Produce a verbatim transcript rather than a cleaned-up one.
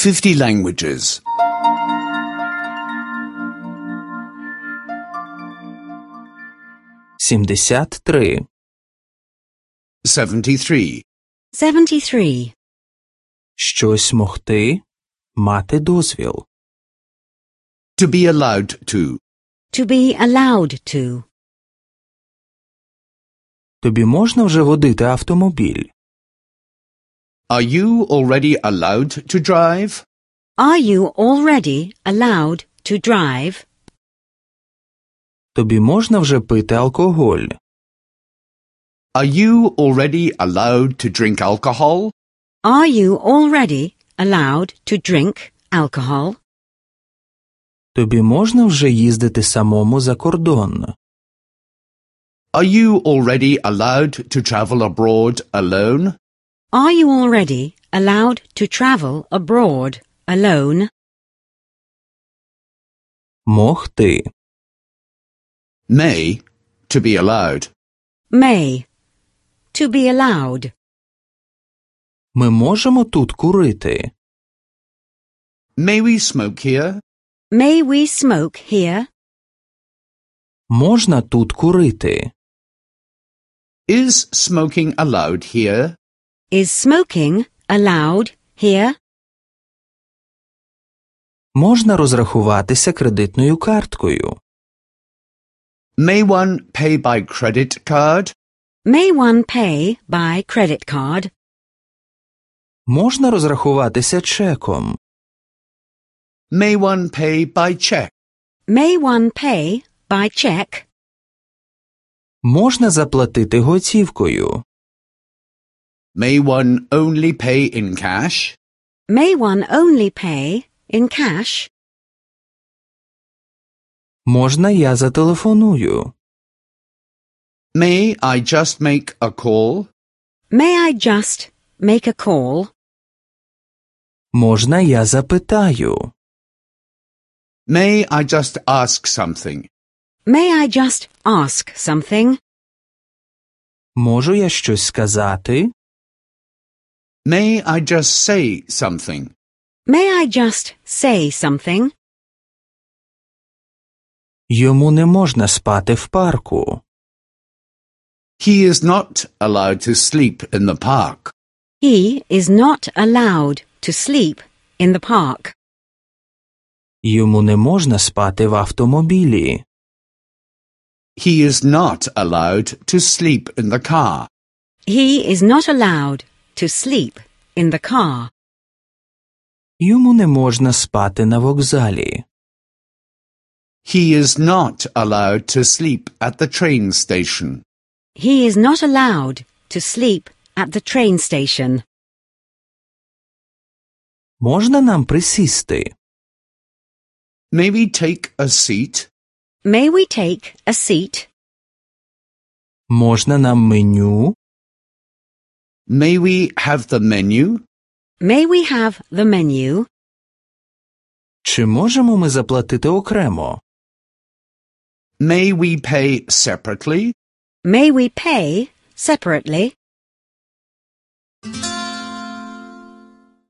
fifty languages. сімдесят три. Seventy-three. Seventy-three. Щось могти, мати дозвіл. To be allowed to. To be allowed to. Тобі можна вже водити автомобіль? Are you already allowed to drive? Are you already allowed to drive? Тобі можна вже пити алкоголь? Are you already allowed to drink alcohol? Are you already allowed to drink alcohol? Тобі можна вже їздити самому за кордон? Are you already allowed to travel abroad alone? Are you already allowed to travel abroad alone? Могти. May, to be allowed. May. To be allowed. Ми можемо тут курити? May we smoke here? May we smoke here? Можна тут курити? Is smoking allowed here? Is smoking allowed here? Можна розрахуватися кредитною карткою? May one pay by credit card? May one pay by credit card? Можна розрахуватися чеком? May one pay by check? May one pay by check? Можна заплатити готівкою? May one only pay in cash? May one only pay in cash? Можна я зателефоную? May I just make a call? May I just make a call? Можна я запитаю? May I just ask something? May I just ask something? Можу я щось сказати? May I just say something? May I just say something? Йому не можна спати в парку. He is not allowed to sleep in the park. He is not allowed to sleep in the park. Йому не можна спати в автомобілі. He is not allowed to sleep in the car. He is not allowed to sleep in the car. Йому не можна спати на вокзалі. He is not allowed to sleep at the train station. He is not allowed to sleep at the train station. Можна нам присісти? May we take a seat? May we take a seat? Можна нам меню? May we have the menu? May we have the menu? Чи можемо ми заплатити окремо? May we pay separately? May we pay separately?